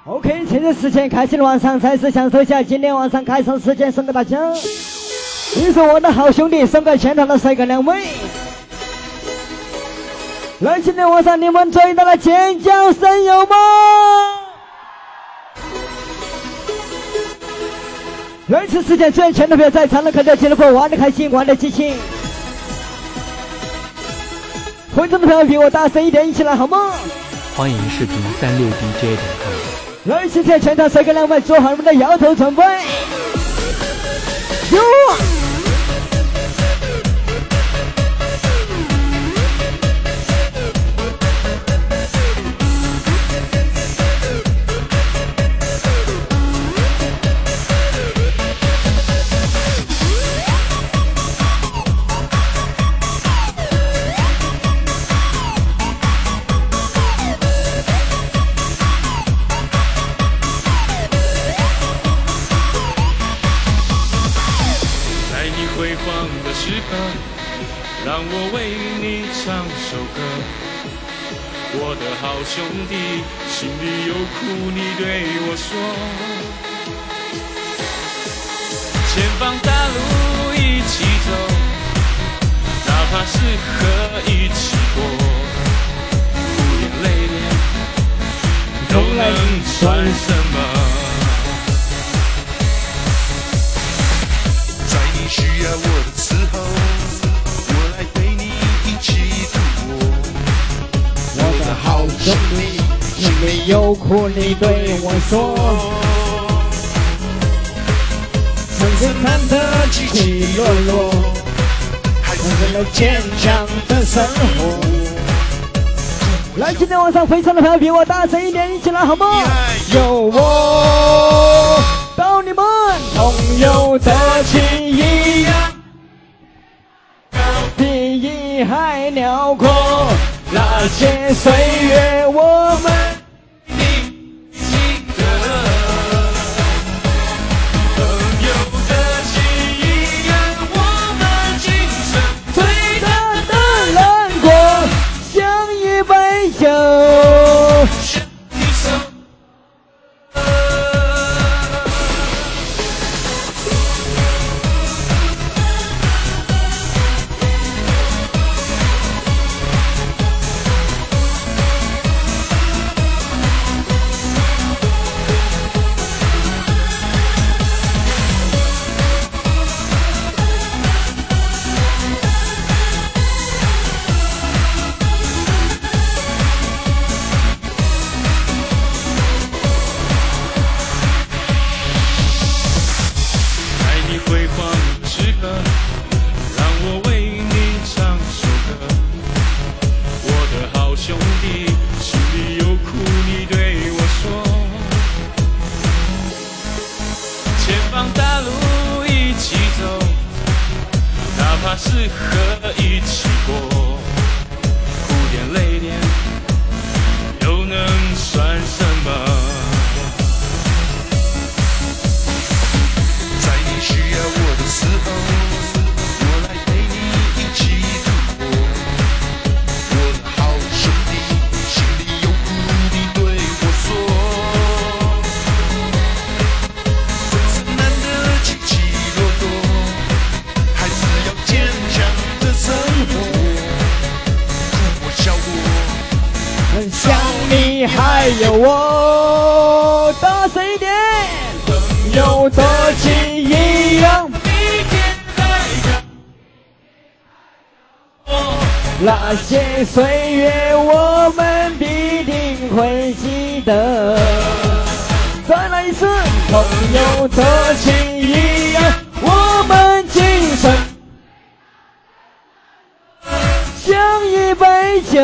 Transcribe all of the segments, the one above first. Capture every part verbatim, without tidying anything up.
OK， 现在时间开启了晚上赛事，享受一下今天晚上开场时间送给大家。你是我的好兄弟，送给全场的帅哥两位。来，今天晚上你们最大的尖叫声有吗？来次时间最前的票在场的看到俱乐部玩的开心，玩的激情。会场的票比我大声一点，一起来好吗？ 欢迎视频三六 D J 点 com。 来，现在全场帅哥两位做好你们的摇头准备。哟！ 让我为你唱首歌，我的好兄弟，心里有苦你对我说。前方大路一起走，哪怕是河一起过，苦点累点都能算什么？在你需要我的时候， 好兄弟，心里有苦你对我说，曾经看得起起落落，看见了坚强的生活。来，今天晚上非常的票比我大声一点，一起来好吗？有我到你们同有的情谊，比义还辽阔。那些岁月我们记得，朋友的情谊让我们今生最大的难过，像一杯酒。是河一起过，苦点累点又能算什么？在你需要我的时候，我来陪你一起度过。我的好兄弟，心里有苦你对我说，人生难得起起落落，还是要坚强的生活。苦我笑我，想你还有我，大声一点，朋友的情一样。那些岁月我们必定会记得。再来一次，朋友的情一样，我们今生像一杯酒。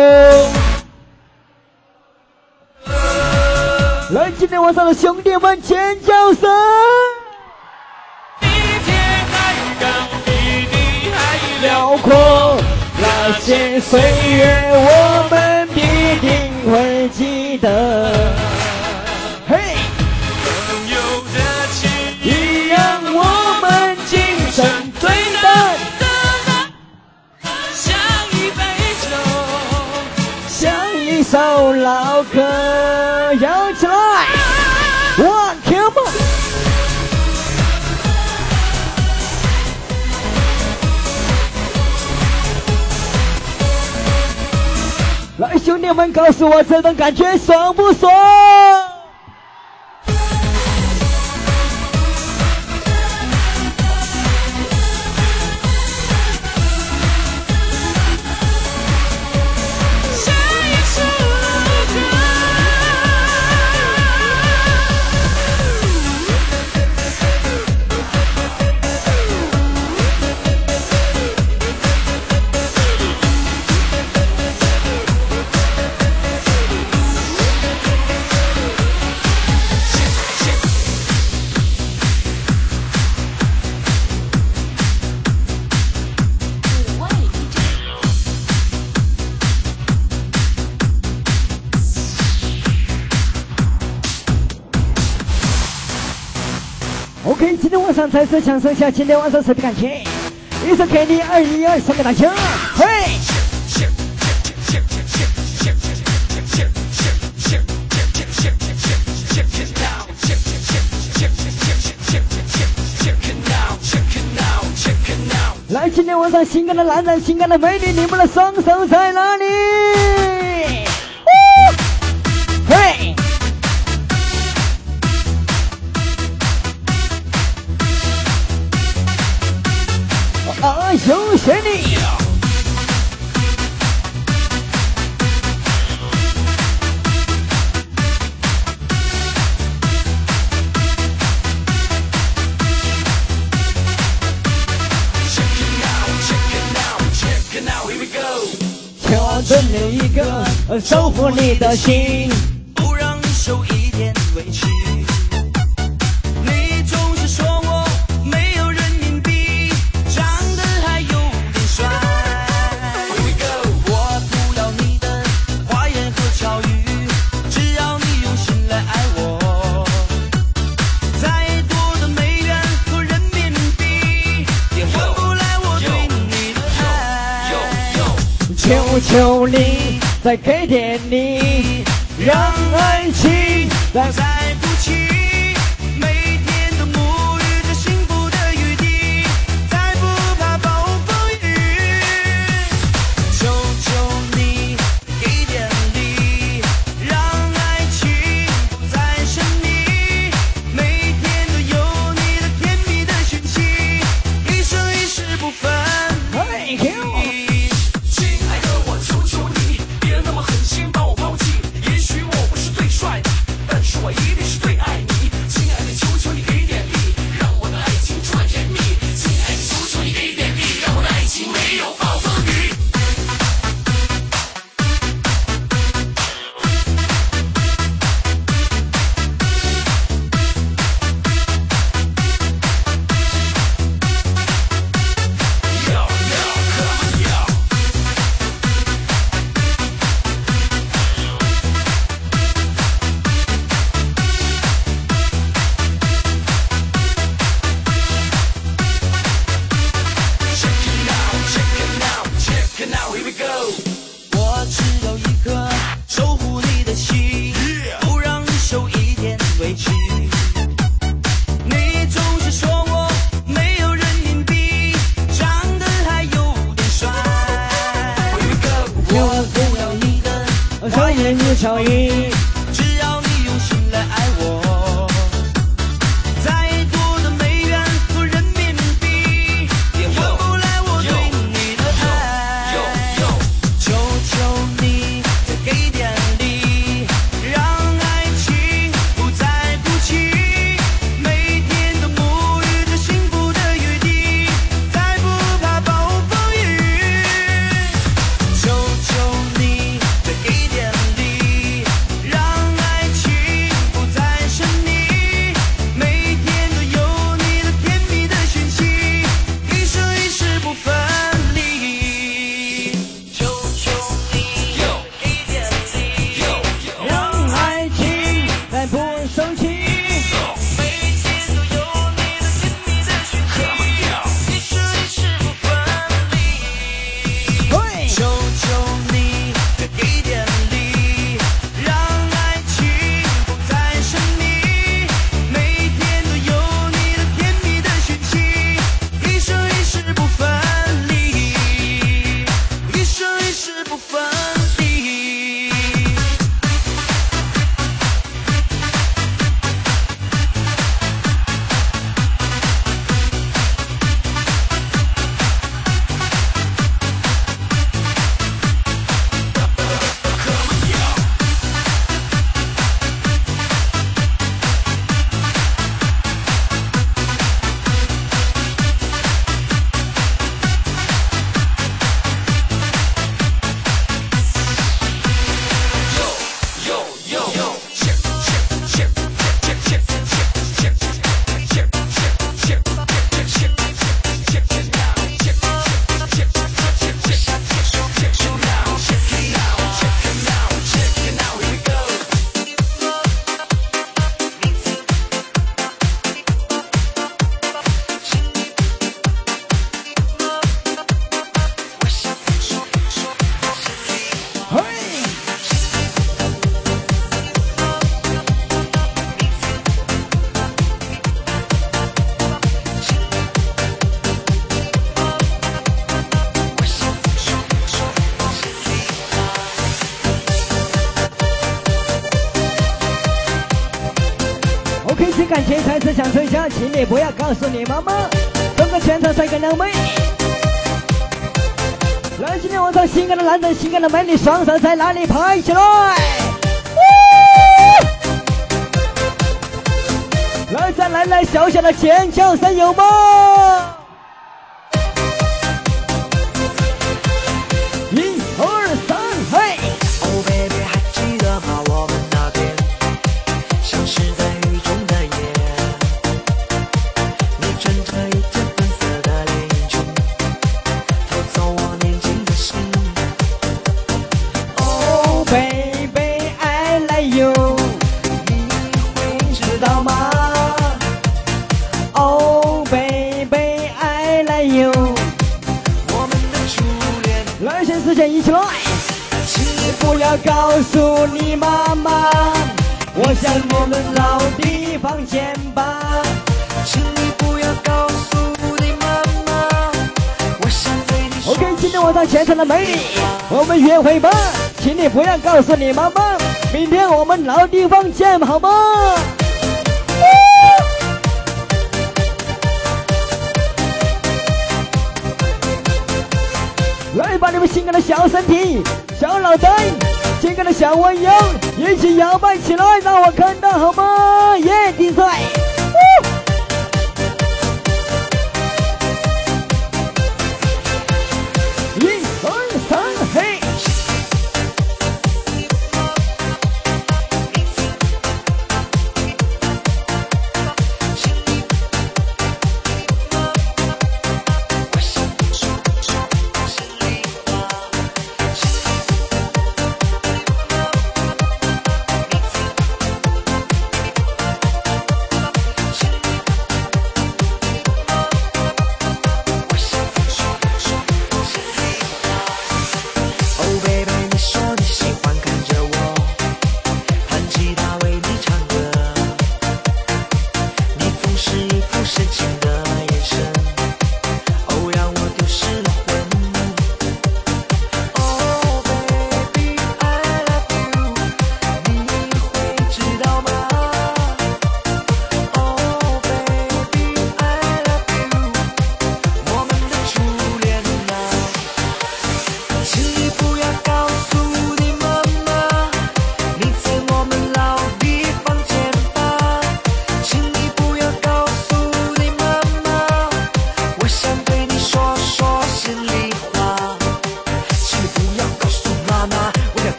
来，今天晚上的兄弟们尖叫声！比天还高，比地还辽阔。那些岁月我们必定会记得。嘿，朋友的情一样，我们今生最大的像一杯酒，像一首老歌，摇起来。 的兄弟们，告诉我这种感觉爽不爽？OK， 今天晚上再次享受一下今天晚上谁的感情，一首给你二一二送给大家，嘿。来，今天晚上性感的男人、性感的美女，你们的双手在哪里？嘿。啊，有谁你？牵着你一个，守护你的心， 不让你受一点委屈。你总是说我没有人民币，长得还有点帅。我不要你的花言和巧语，只要你用心来爱我。再多的美元和人民币，也换不来我对你的爱。 求求你再给点你，让爱情再再不起，每天都沐浴着幸福的雨滴，再不怕暴风雨。求求你给点力，让爱情不再神秘，每天都有你的甜蜜的讯息，一生一世不分离。我一定是最爱你，亲爱的，求求你给点力，让我的爱情转甜蜜。亲爱的，求求你给点力，让我的爱情没有暴风雨。Yo yo come yo。我只有一颗守护你的心，不让你受一点委屈。你总是说我没有人民币，长得还有点帅。我不要你的少言与巧语， 只要你用心来爱我。再多的美元和人民币，也换不来我对你的爱。求求你再给点力，让爱情不再哭泣，每天都沐浴着幸福的雨滴，再不怕暴风雨。求求你再给点力，让 OK， 请感情再次响吹响，请你不要告诉你妈妈。整个全场帅哥靓妹，来，今天晚上性感的男人、性感的美女，双手在哪里拍起来？来，再来来小小的尖叫声有吗？一二三，嘿！ Oh baby， 还记得吗？我们那天像是在雨中的夜，你穿着一件粉色的连衣裙，偷走我年轻的心。 Oh baby I like you， 你会知道吗 ？Oh baby I like you， 我们的初恋。 来，先实现一起来。 请你不要告诉你妈妈，我想我们老地方见吧。 请你不要告诉你妈妈，我想对你说。 OK， 今天晚上全场的美女，我们约会吧。请你不要告诉你妈妈，明天我们老地方见，好吗？来，把你们性感的小身体、小脑袋、性感的小弯腰一起摇摆起来，让我看到好吗？耶，顶帅！一二三，嘿！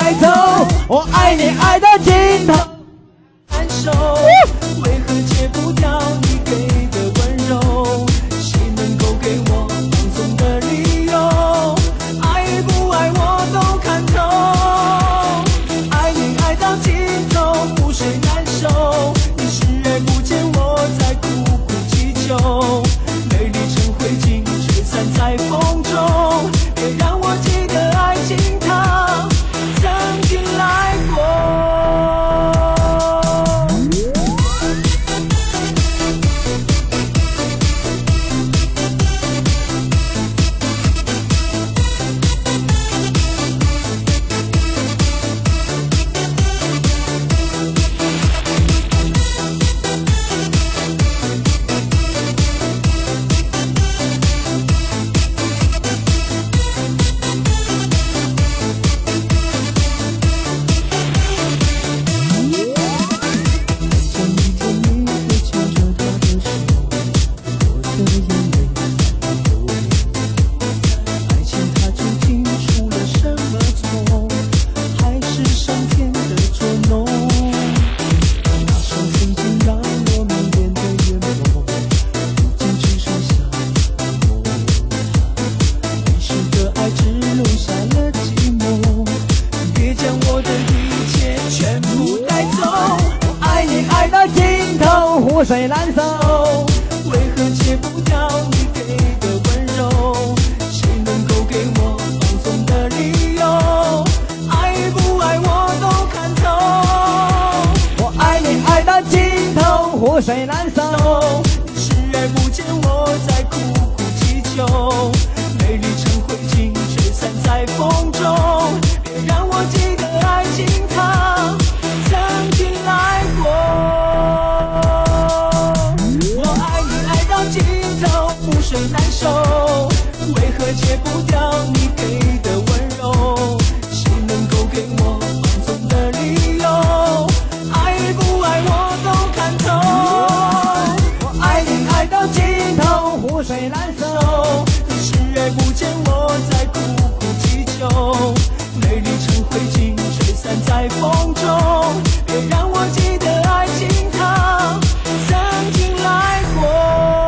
带走。我爱你爱到尽头， 难受，为何戒不掉你给的温柔？谁能够给我放纵的理由？爱不爱我都看透，爱你爱到尽头，覆水难收。你视而不见，我在苦苦祈求，美丽成灰烬，吹散在风中。别让我记得爱情它曾经来过。 覆水难收， 为何戒不掉你给的温柔？谁能够给我放纵的理由？爱不爱我都看透。 我爱你爱到尽头，覆水难收。 视而不见，我在苦苦祈求，美丽成灰烬，吹散在风中。别让我记得爱情它曾经来过。覆水难收，为何戒不掉你给的温柔？谁能够给我放纵的理由？爱不爱我都看透。 我爱你爱到尽头，覆水难收。 视而不见，我在苦苦祈求，美丽成灰烬，吹散在风中。别让我记得爱情它曾经来过。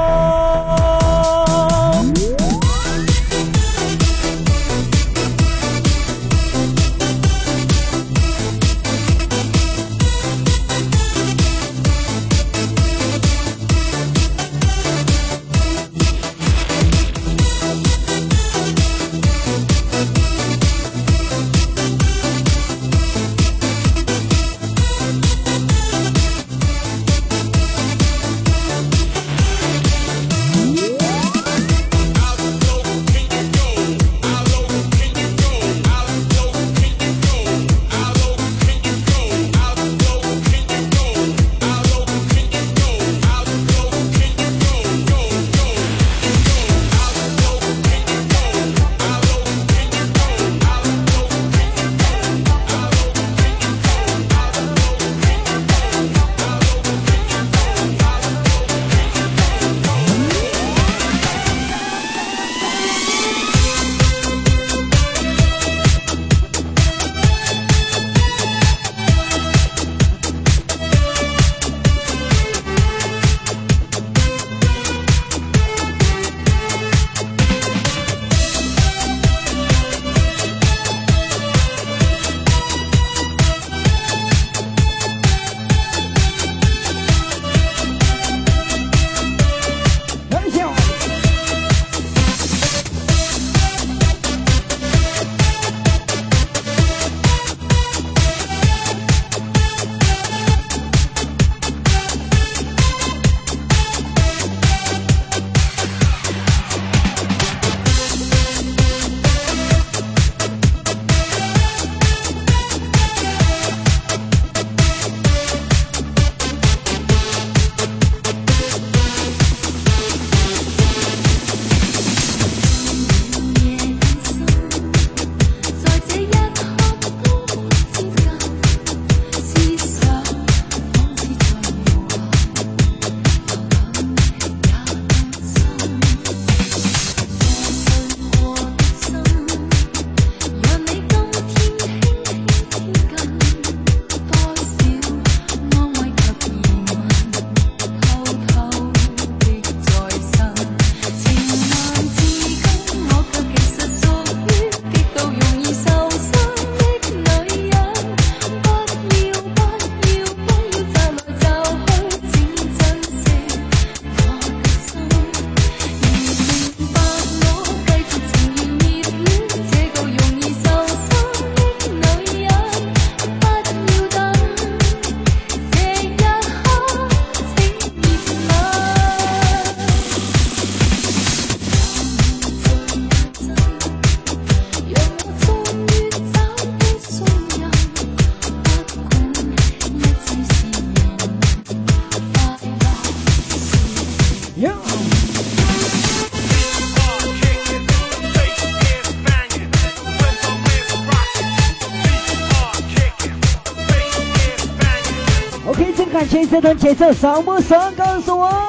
看前这段节奏爽不爽？告诉我。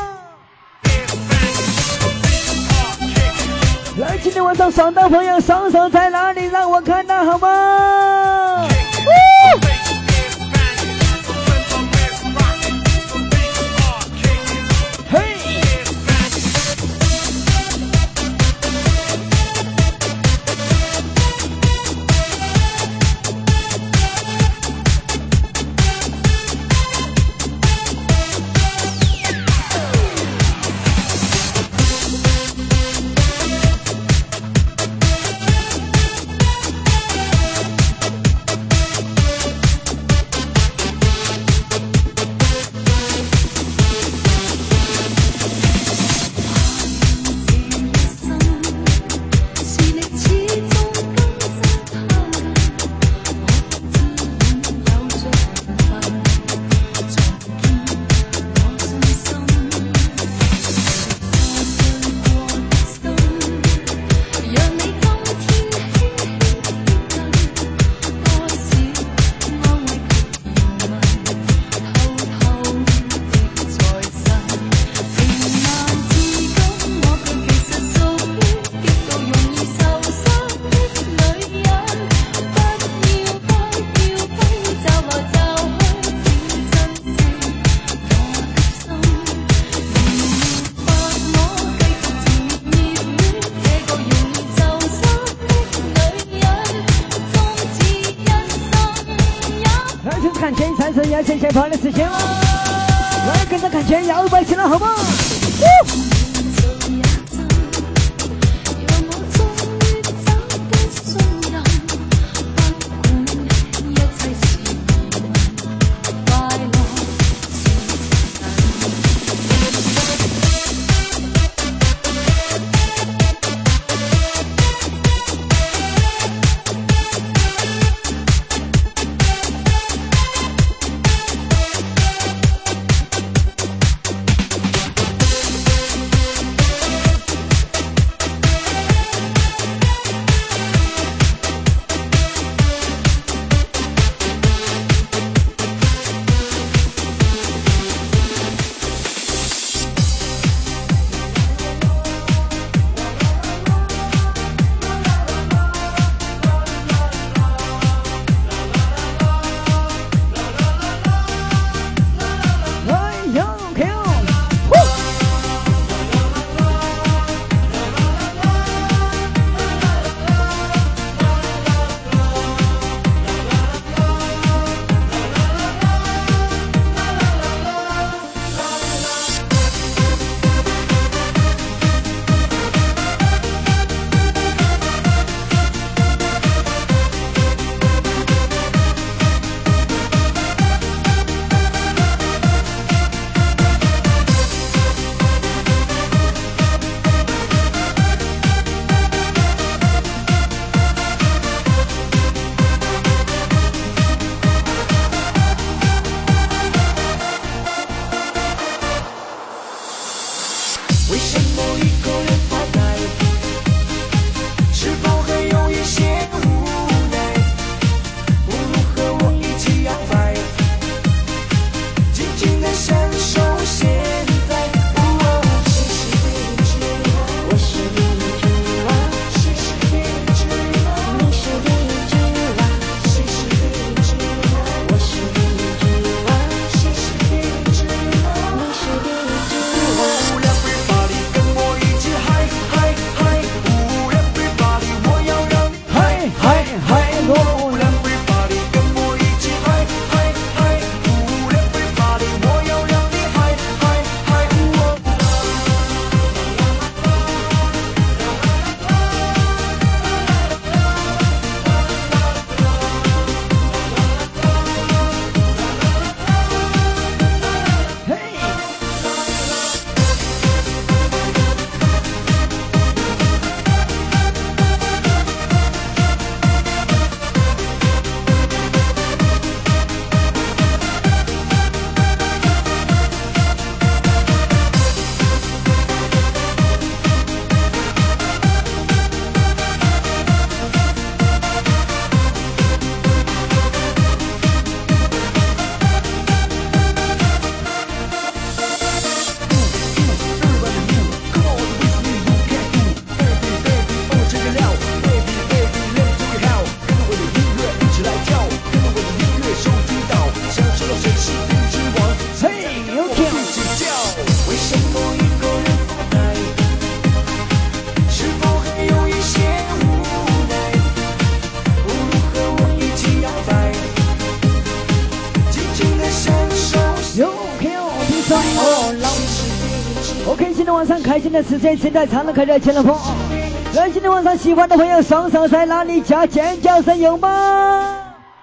来，今天晚上爽的朋友，双手在哪里？让我看到好吗？嘿！前跑的时间了，来跟着看前摇摆起来，好不好？ 晚上开心的时间，现在唱的开热情了风。来，今天晚上喜欢的朋友，双手在哪里？加尖叫声有吗？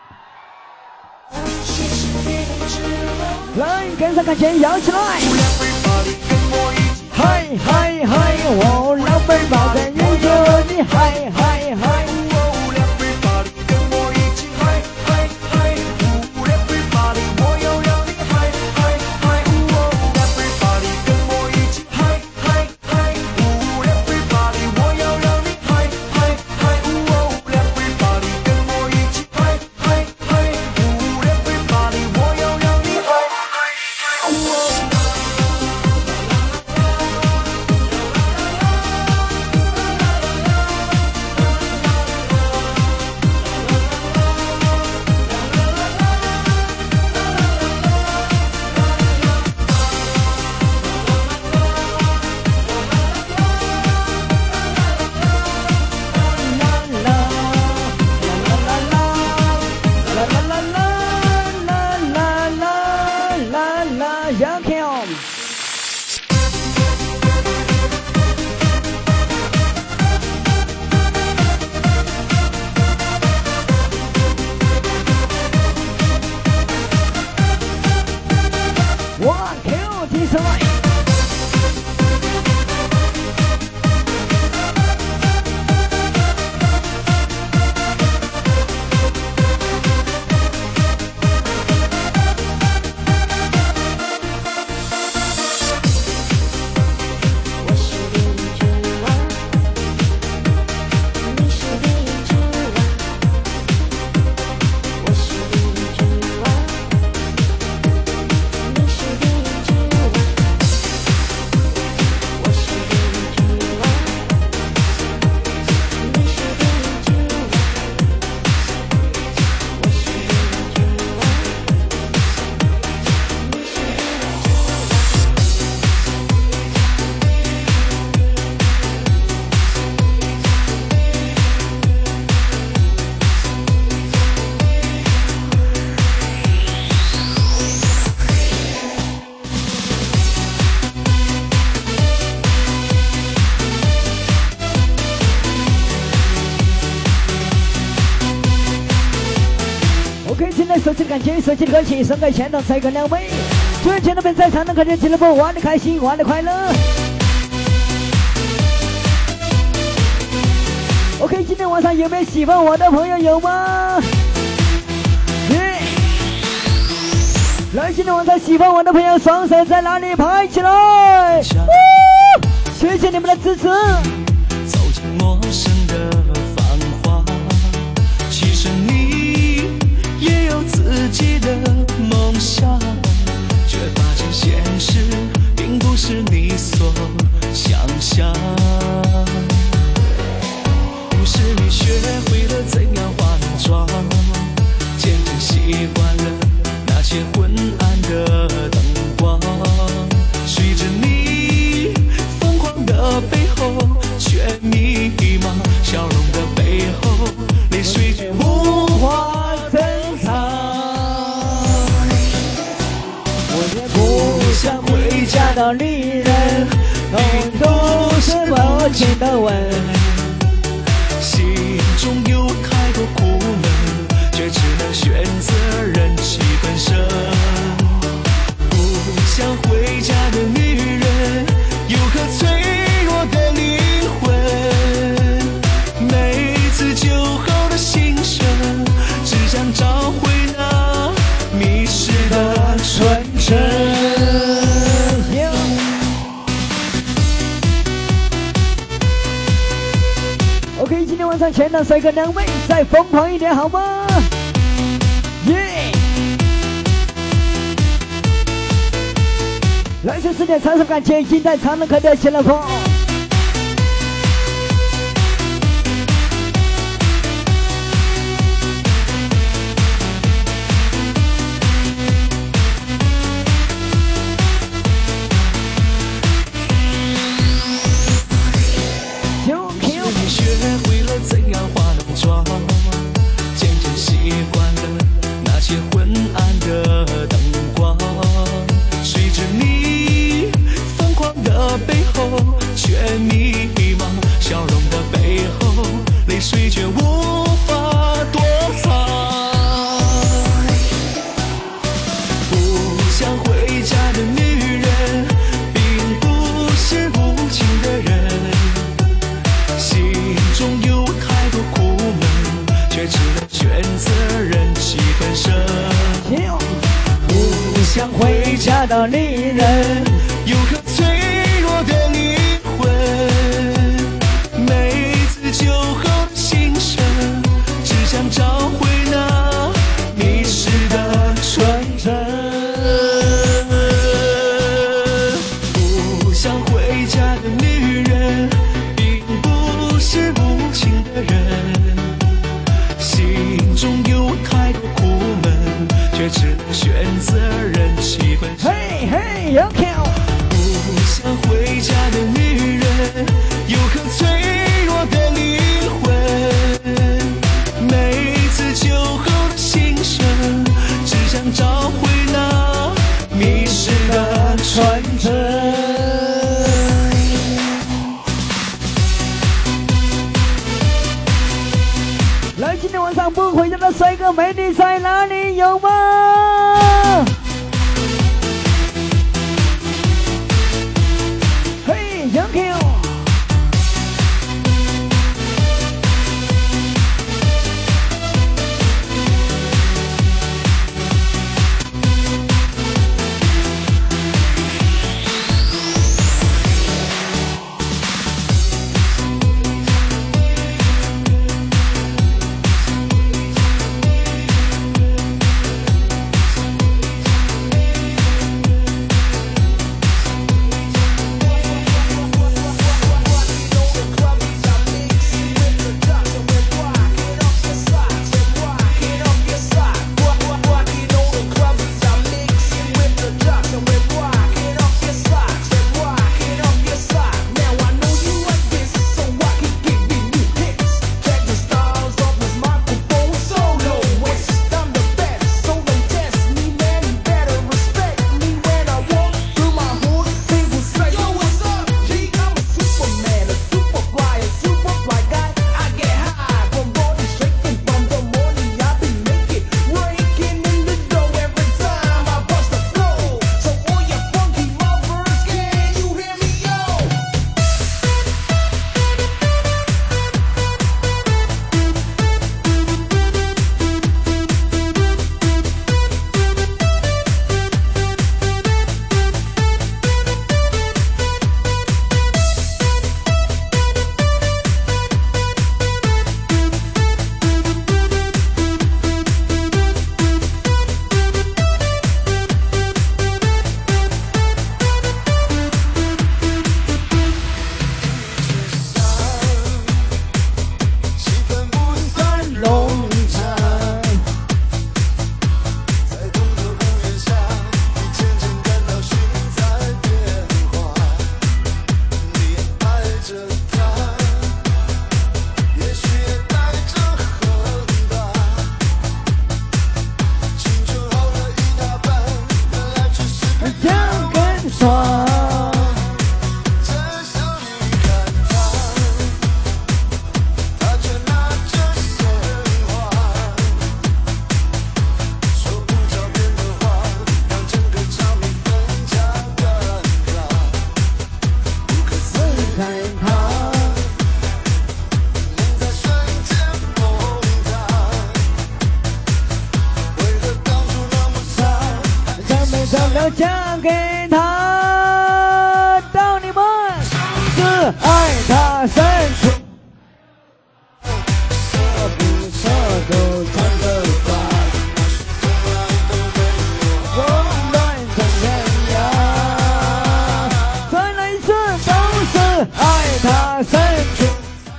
来，跟上感觉摇起来！嗨嗨嗨，我老妹儿抱着你说你嗨嗨嗨。手机感觉手机的歌曲送给前头这个两位，祝愿前头们在场的客人俱乐部玩的开心，玩的快乐。OK， 今天晚上有没有喜欢我的朋友有吗？耶！来，今天晚上喜欢我的朋友，双手在哪里拍起来？谢谢你们的支持。 走进陌生的繁华，其实你也有自己的梦想，却发现现实并不是你所想象。于是你学会了怎样化浓妆，渐渐习惯了那些昏暗的灯光。随着你疯狂的背后，却迷茫，笑容的背后，泪水却无法珍藏。 我也不想回家的女人，都是薄情的吻， 心中有太多苦闷，却只能选择忍气吞声。不想回家的女人，有颗脆弱的灵魂，每次酒后的心声，只想找回那迷失的纯真。 OK， 今天晚上全场帅哥两位再疯狂一点好吗？耶、yeah ！来自世界长手感觉已经在长乐可的起了风。 学会了怎样化浓妆，渐渐习惯了那些昏暗的灯光。随着你疯狂的背后， 人迷茫，笑容的背后，泪水却无法躲藏。不想回家的女人，并不是无情的人，心中有太多苦闷，却只能选择忍气吞声。 不想回家的女人， 有颗脆弱的灵魂，每次酒后的心声，只想找回那迷失的纯真。不想回家的女人，并不是无情的人，心中有太多苦闷，却只能选择忍气吞声。 嘿嘿，有跳。 不想回家的女人，有颗脆弱的灵魂，每次酒后的心声，只想找回那迷失的纯真。 来，今天晚上不回家的帅哥美女在哪里？有吗？嘿，杨 Q。要嫁给他，到你们是爱他深处，舍不舍都唱得出来，我们怎样？再来一次，都是爱他深处。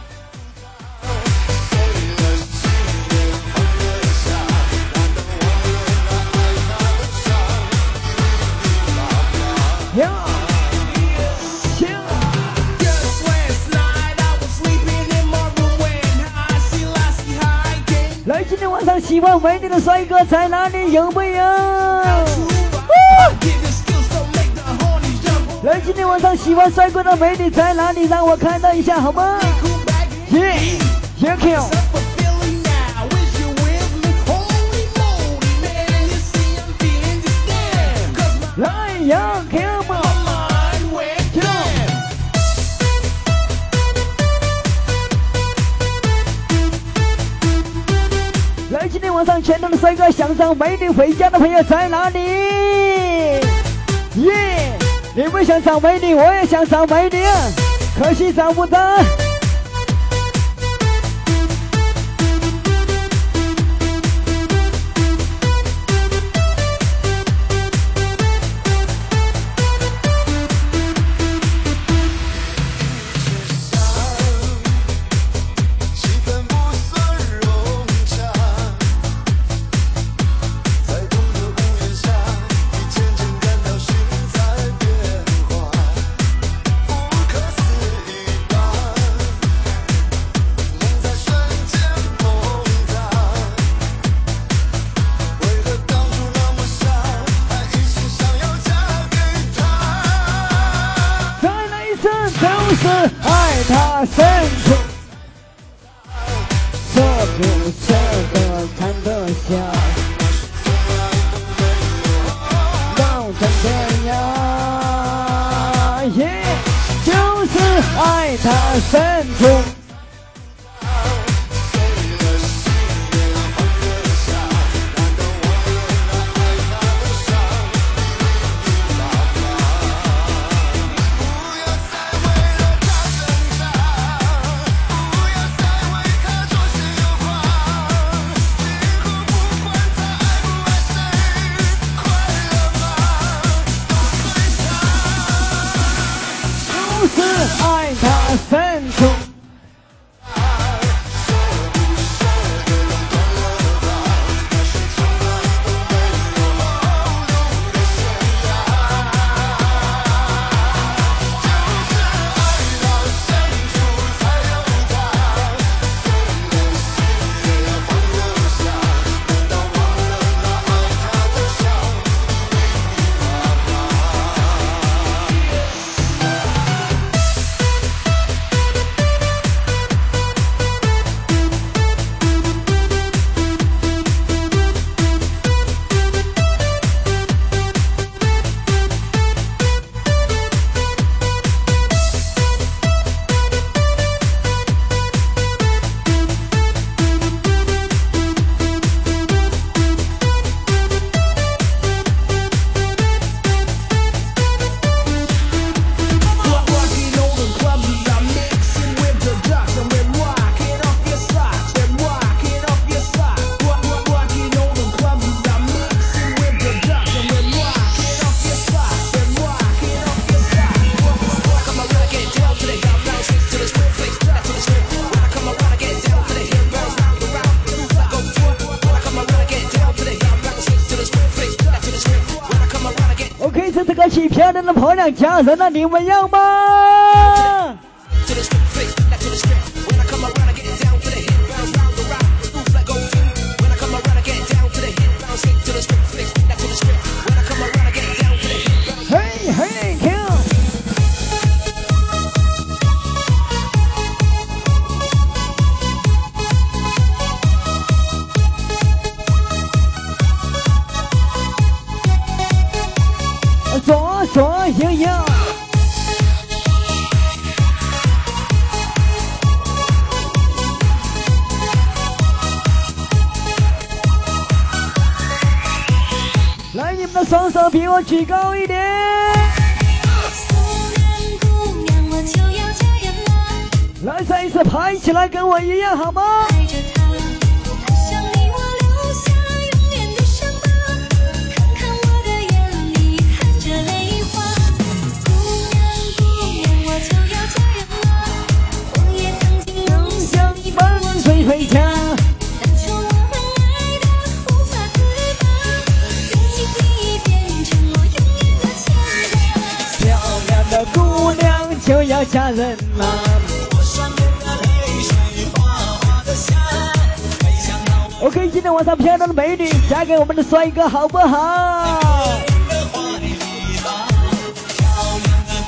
来，今天晚上喜欢美女的帅哥在哪里？有没有？ 来，今天晚上喜欢帅哥的美女在哪里？让我看到一下好吗？耶，耶 Q。来呀 ，Come on， 来，今天晚上前头的帅哥想找美女回家的朋友在哪里？耶！你们想找美女，我也想找美女，可惜找不到。爱他深处，舍不舍得看得下，到怎这样？耶，就是爱他深处。爱他深处。OK， 这次歌曲漂亮的婆娘家人了，你们要吗？嘿嘿 ，Q。左左右右，来，你们的双手比我举高一点。来，再一次拍起来，跟我一样好吗？回家，漂亮的姑娘就要嫁人了。OK， 今天晚上漂亮的美女嫁给我们的帅哥好不好？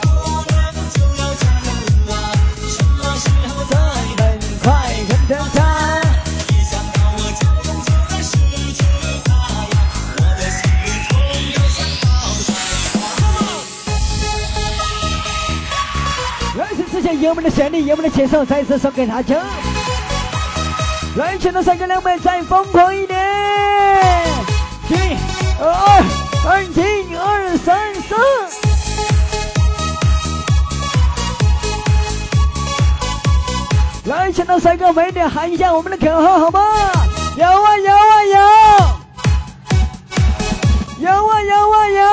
有没的旋律，有没的节奏，再次送给大家。来，前头三个两百，再疯狂一点！一、二、二、一、二、三、四。来，前头三个美女喊一下我们的口号，好吗？有啊有啊有！有啊有啊有！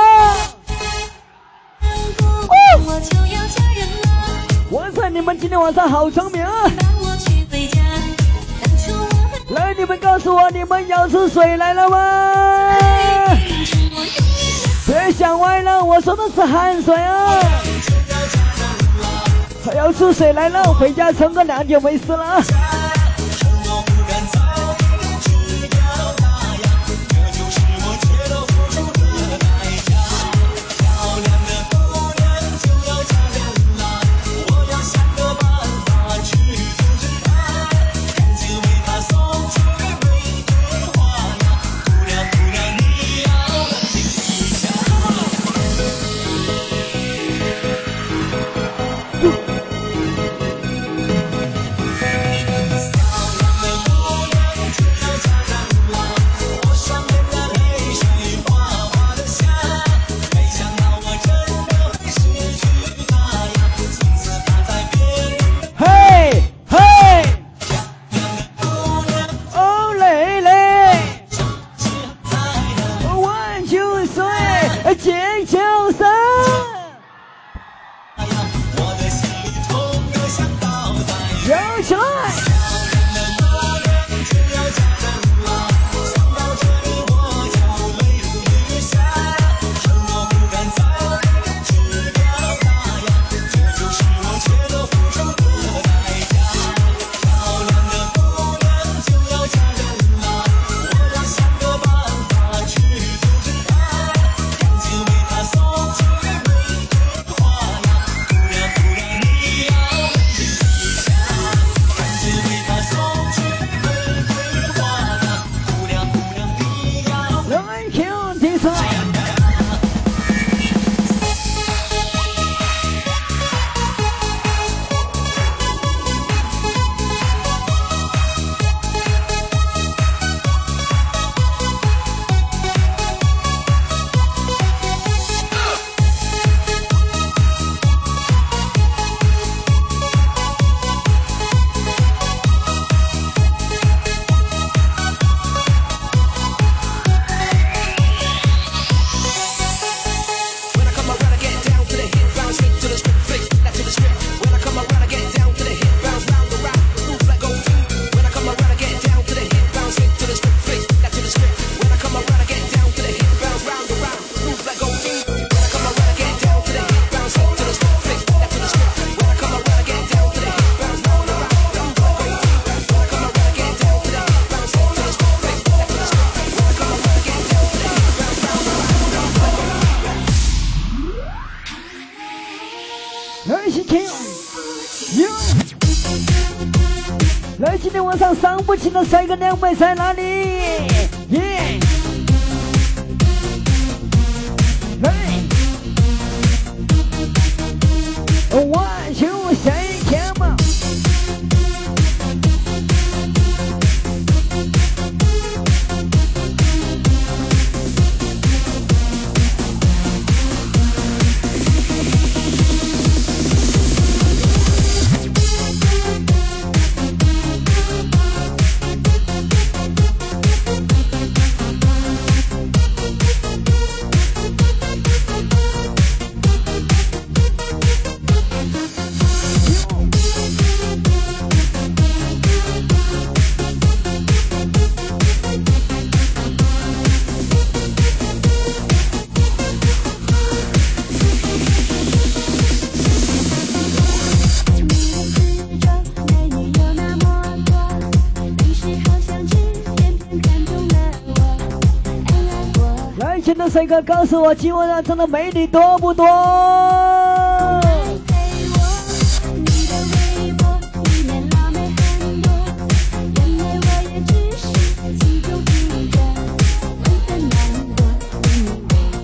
我就要嫁人了。 哇塞，你们今天晚上好聪明啊！ 带我去回家。当初我们来，你们告诉我，你们要吃水来了吗？别想歪了，我说的是汗水啊！还要吃水来了，回家冲个凉就没事了。来，今天晚上伤不起的帅哥两百在哪里？耶！来，我就谁天嘛？前的帅哥告诉我，今晚上真的美女多不多？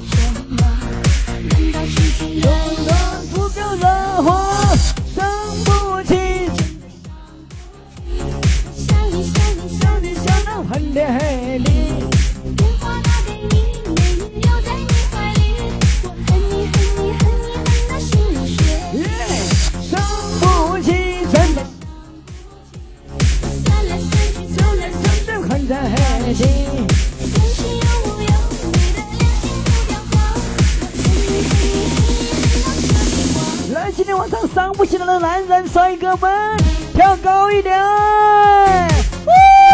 用的不够热火，伤不的男人帅哥们，跳高一点！呜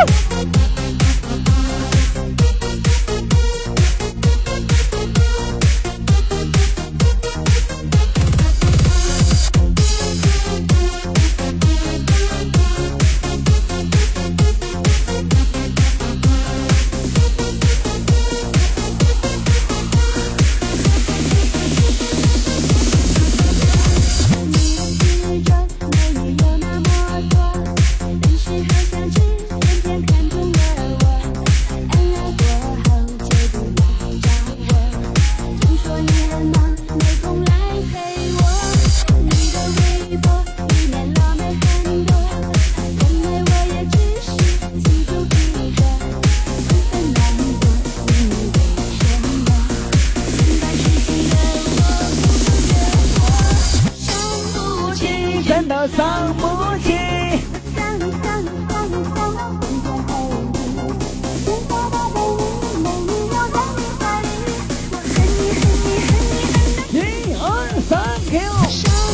真的伤不起。一二三跳。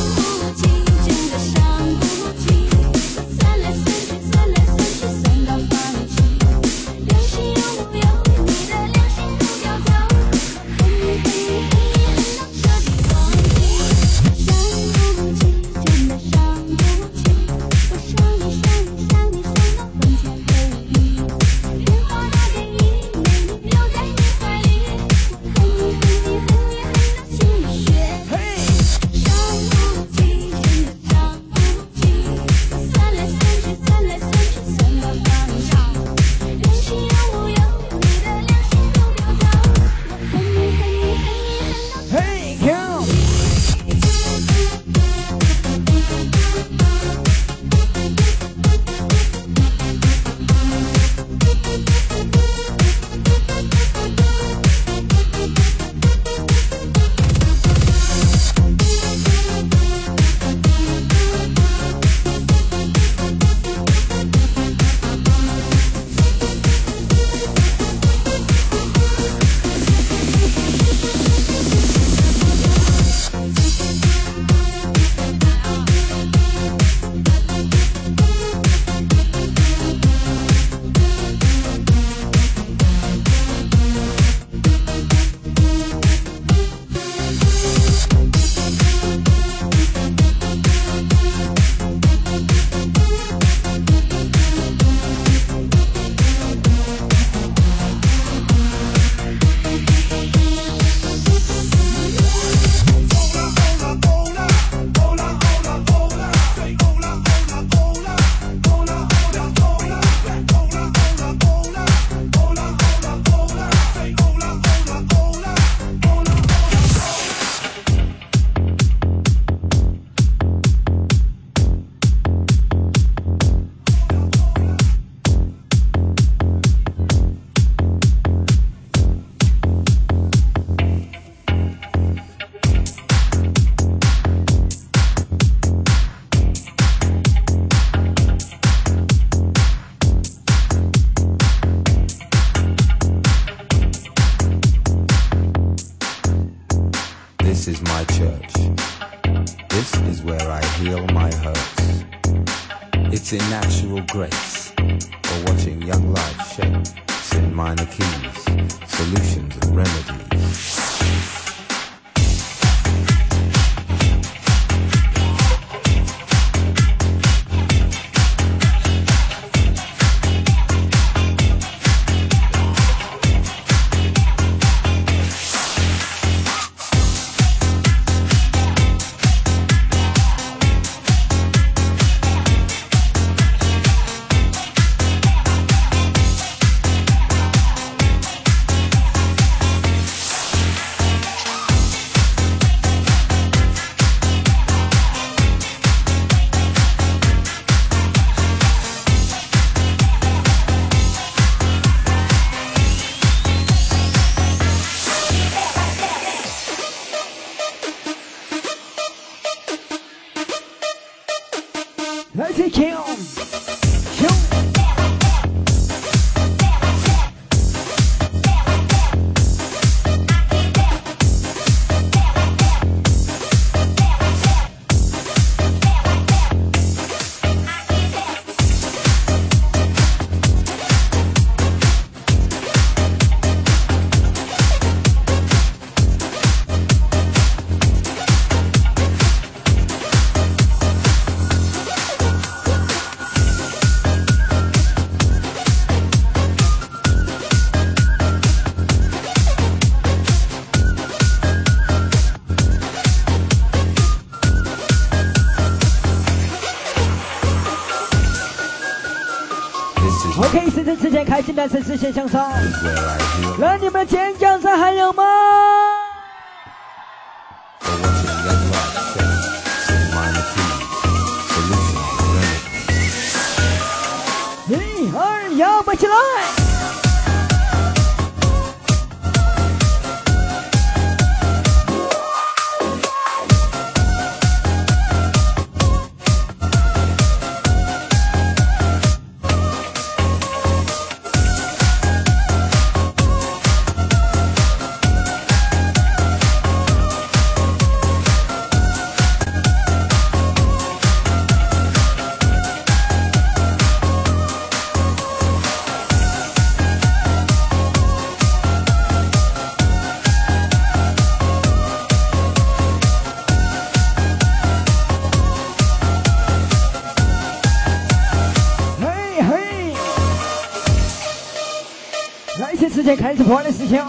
This is my church. This is where I heal my hurts. It's in natural grace, or watching young life shape in minor keys, solutions and remedies. Let's kill. Kill. OK， 深圳之前开心单身实现向上， is where I heal 让你们尖叫声还有吗？ or watching young life shape in minor keys. Solution remedy. 一二，摇摆起来！时间开始破的事情，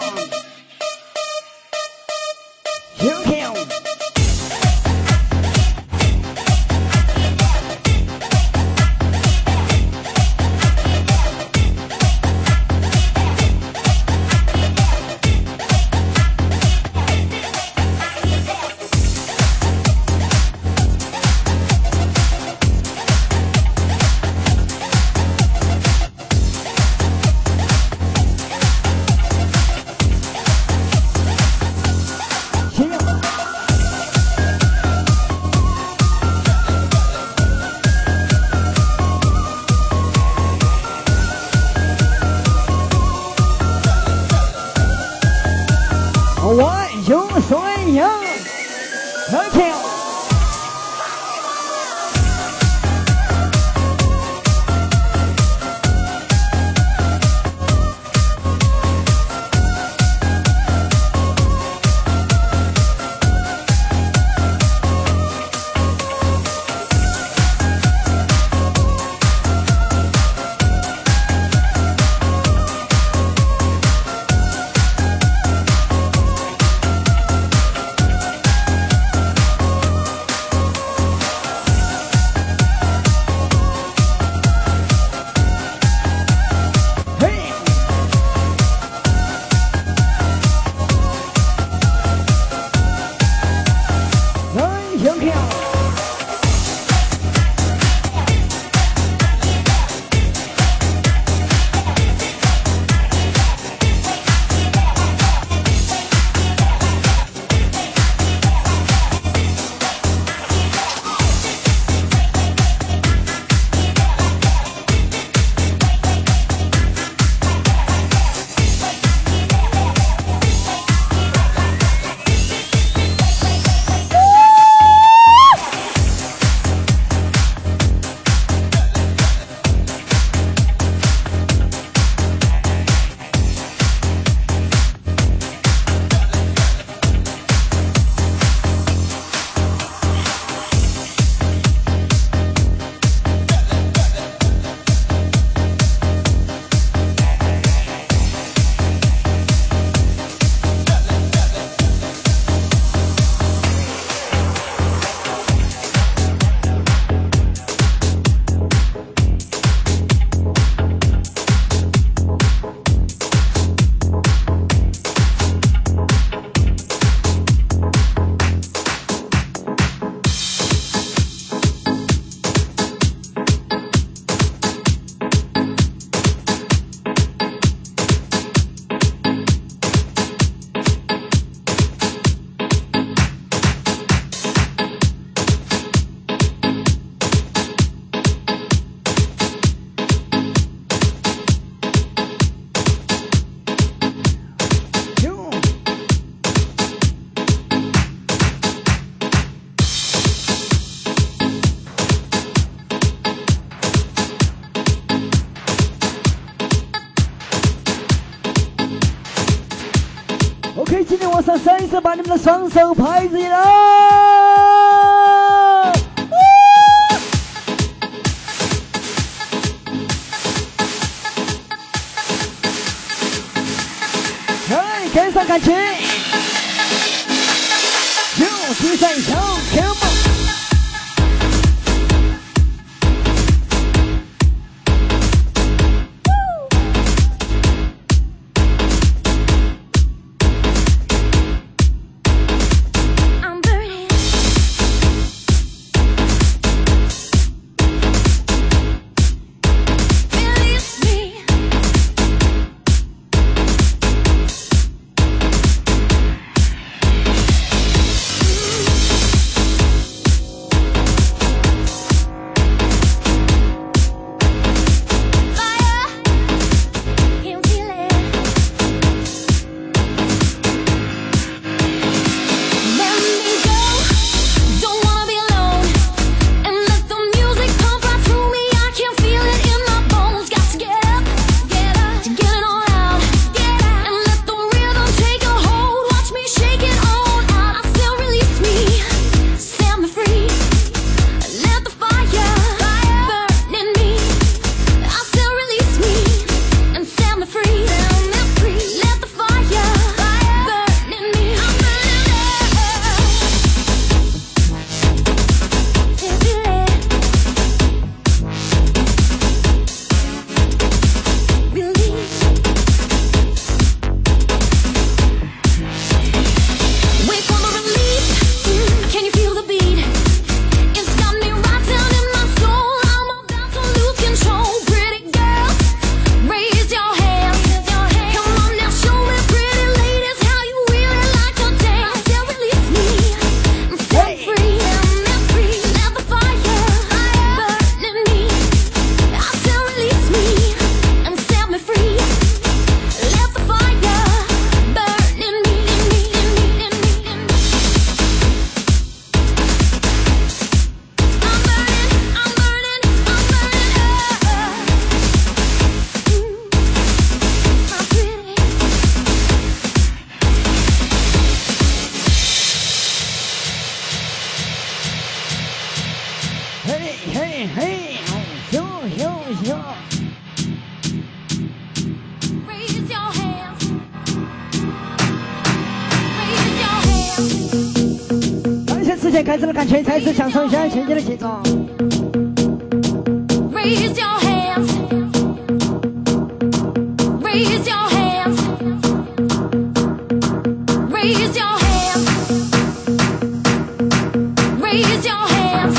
休克。OK， 今天晚上三色把你们的双手拍起来！来，跟上感情，就提上一枪 ，Come on！ 哦哟哟哟！ Raise your hands. Raise your hands. 感谢之前开始的感觉，再次享受一下前进的节奏。 Raise your hands. Raise your hands. Raise your hands. Raise your hands.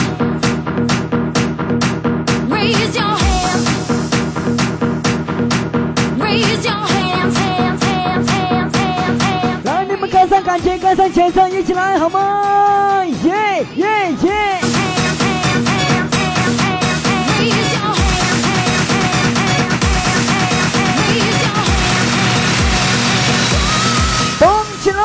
Raise your hands. Raise your hands, hands, hands, hands, hands, hands. 来，你们跟上感觉，跟上前程，一起来好吗？耶耶耶！ 动起来！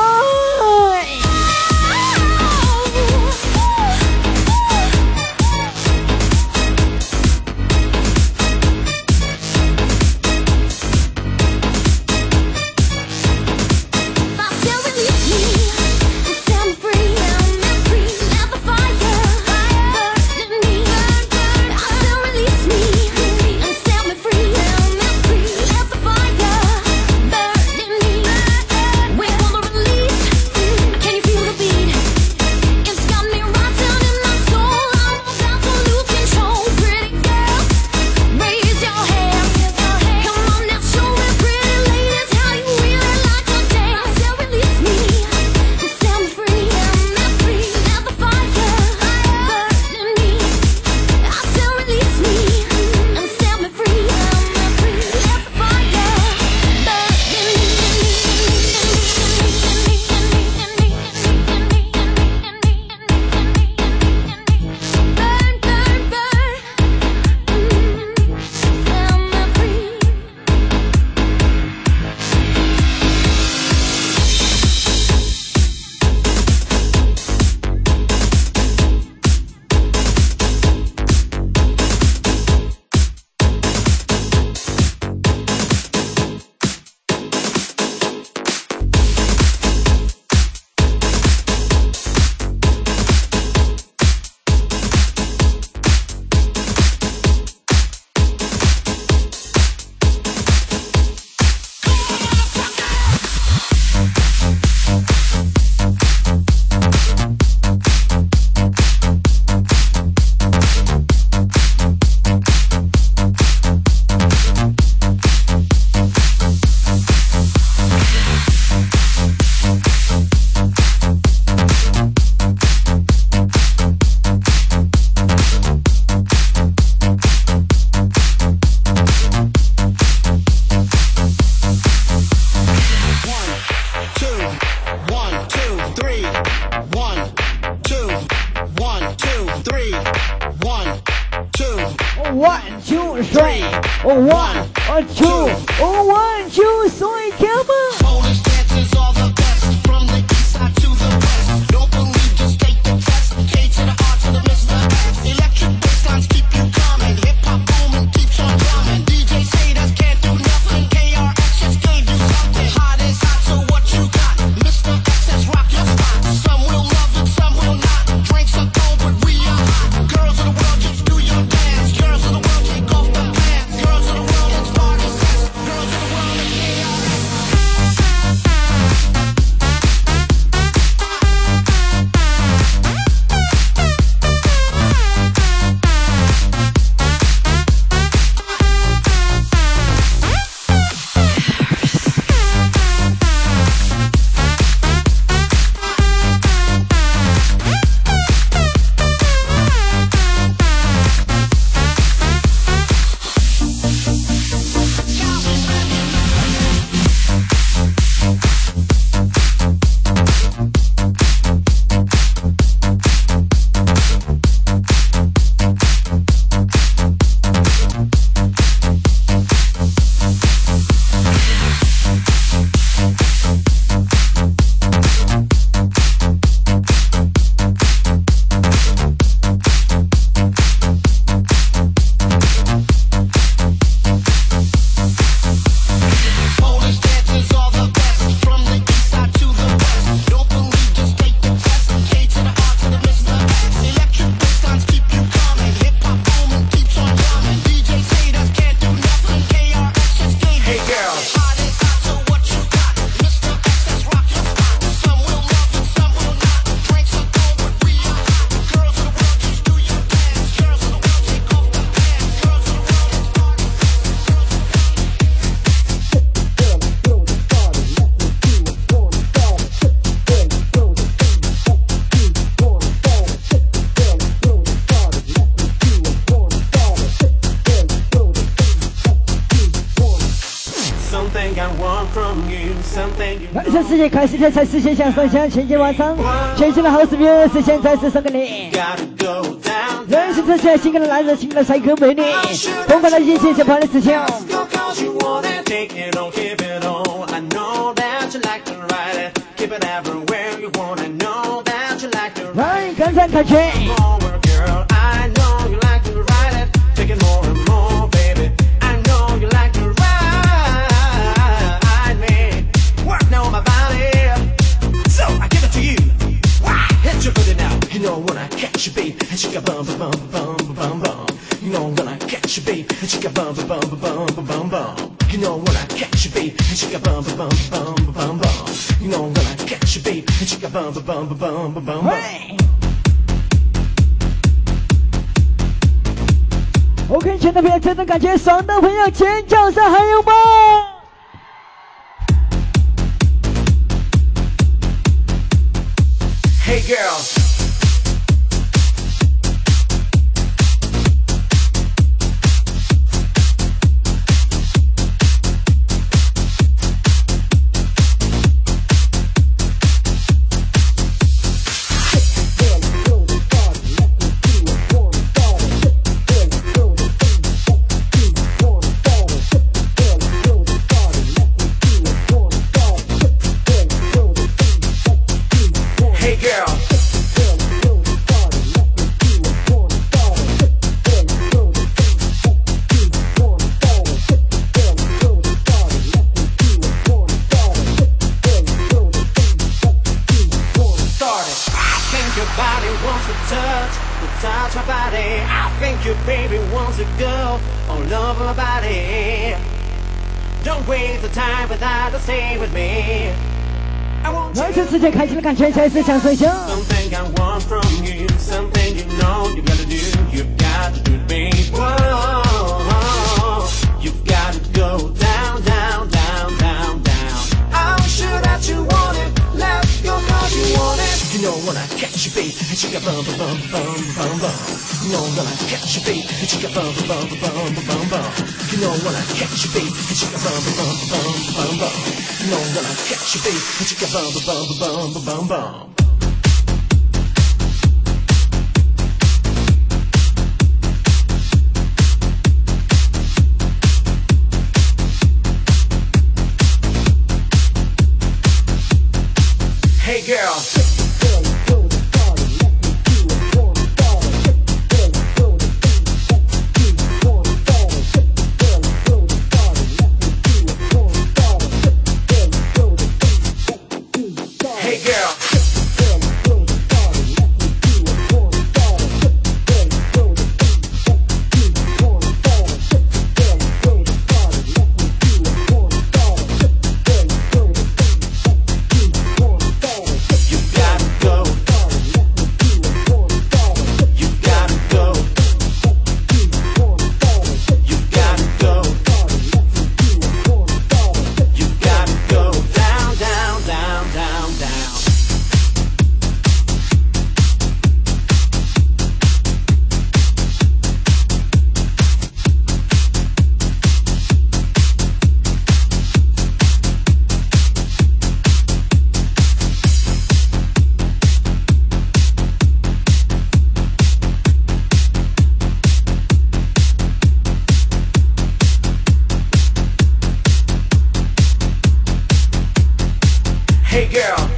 One, two, three. One, two, one, two, three. Come on. Polish dancers are the best from the east side to the west. Don't believe, just take the test. K to the R to the Mister X. Electric basslines keep you coming. Hip hop booming keeps on drumming. D Js haters can't do nothing. K R X just gave you something. Hot is hot, so what you got? Mister X has rock your spot. Some will love it, some will not. Drinks are cold, but we are hot. Girls of the world, just do your dance. Girls of the world, take off the pants. Girls of the world, let's party sex. Girls of the world, let's K R X. something you 男生世界开始天才实现向上向前进晚上，全新的好视频是现在是送给你。 gotta go down. 人生这些性格的男人，性格的帅哥美女，甭管那一切想怕的事情。 Go cause you want it, take it on, keep it on. I know that you like to ride it, keep it everywhere you want. I know that you like to 来，刚才看拳。 more, girl. I know you like to ride it, take it more and more, baby. I know you like to ride me, work now my body. So I give it to you. Why? Hit your booty now. You know when I catch you, babe, and she got bum bum bum bum bum bum. You know when I catch you, babe, and she got bum bum bum bum bum bum. You know when I catch you, babe, and she got bum bum bum bum bum bum. You know when I catch you, babe, and she got bum bum bum bum bum bum. OK， 全的朋友，真的感觉爽的朋友，尖叫声还有吗？ Hey girl. Hey girl. Touch my body, I think your baby wants to go all over my body. Don't waste the time without to stay with me. I want 男 you. 生世界开启了感觉，才是享受一下。 Something I want from you, something you know you gotta do. You've got to do it, babe. Whoa, you've got to go down, down, down, down, down. I'm sure that you want it. Let's go 'cause you want it. You know when I catch you, babe, and you got bum bum bum bum bum bum. You know when I catch you, babe, and you got bum bum bum bum bum bum. You know when I catch you, babe, and you got bum bum bum bum bum. You know when I catch you, babe, and you got bum bum bum bum bum. Hey girl. Hey girl. You've got to go. You've got to go. You've got to go. You've got to go down, down, down, down, down. Hey girl.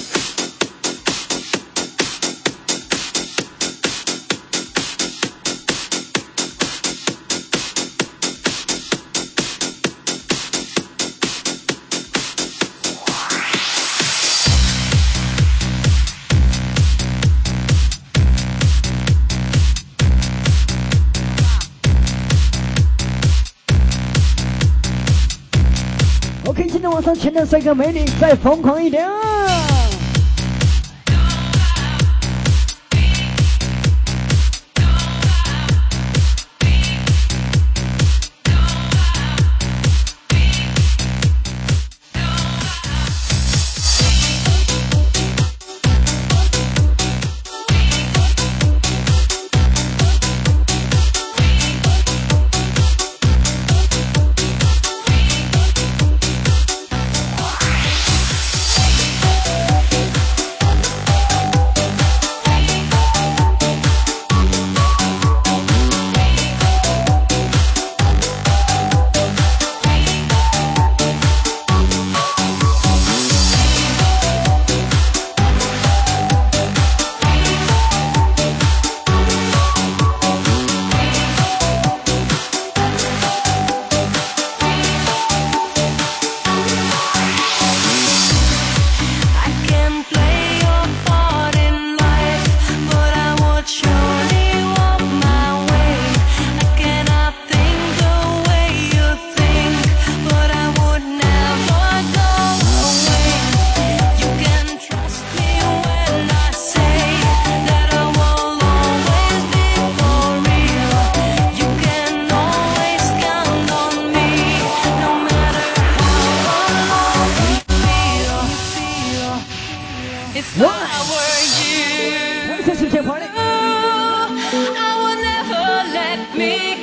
OK， 今天晚上全的帅哥美女再疯狂一点。 Wow.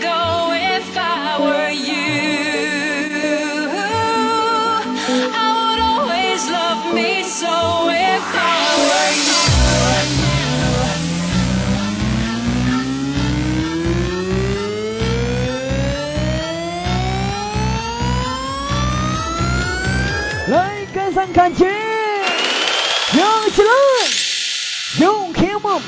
go if I were you. I would always love me so if I were you. 来跟上感觉，摇起来，用 Come on！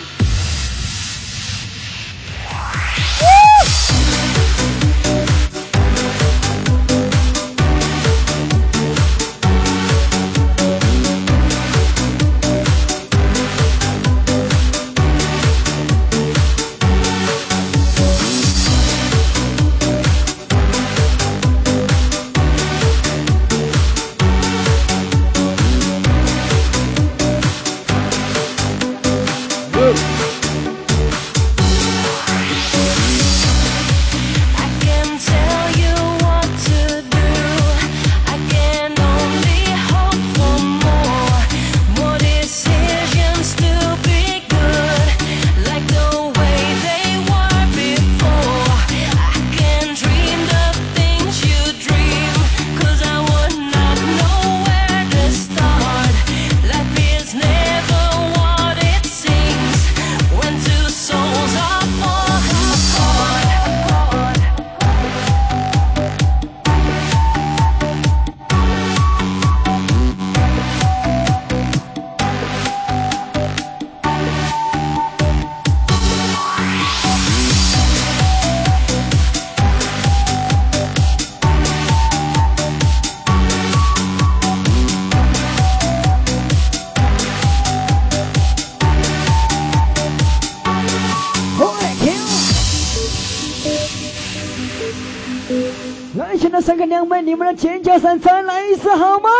来，现在三个两百，你们的尖叫声再来一次好吗？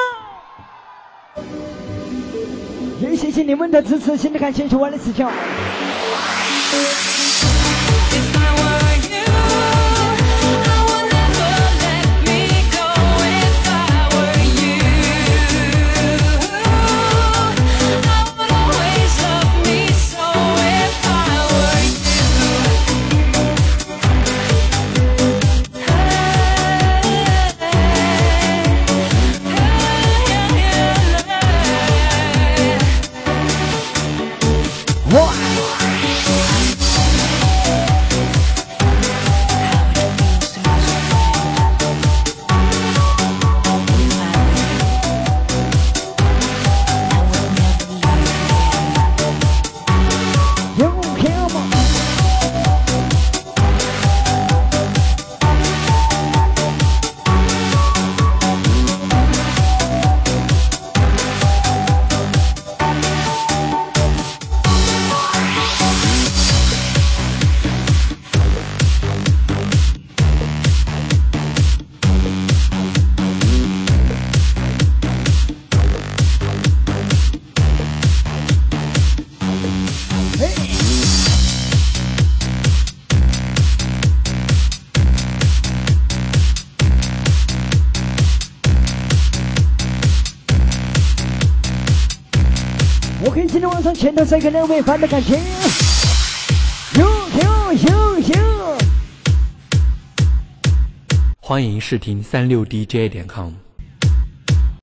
也谢谢你们的支持，现在看先去玩的死角。OK， 今天晚上前头三个两位fan的感觉，哟哟哟哟！ 欢迎试听三六 D J 点 com。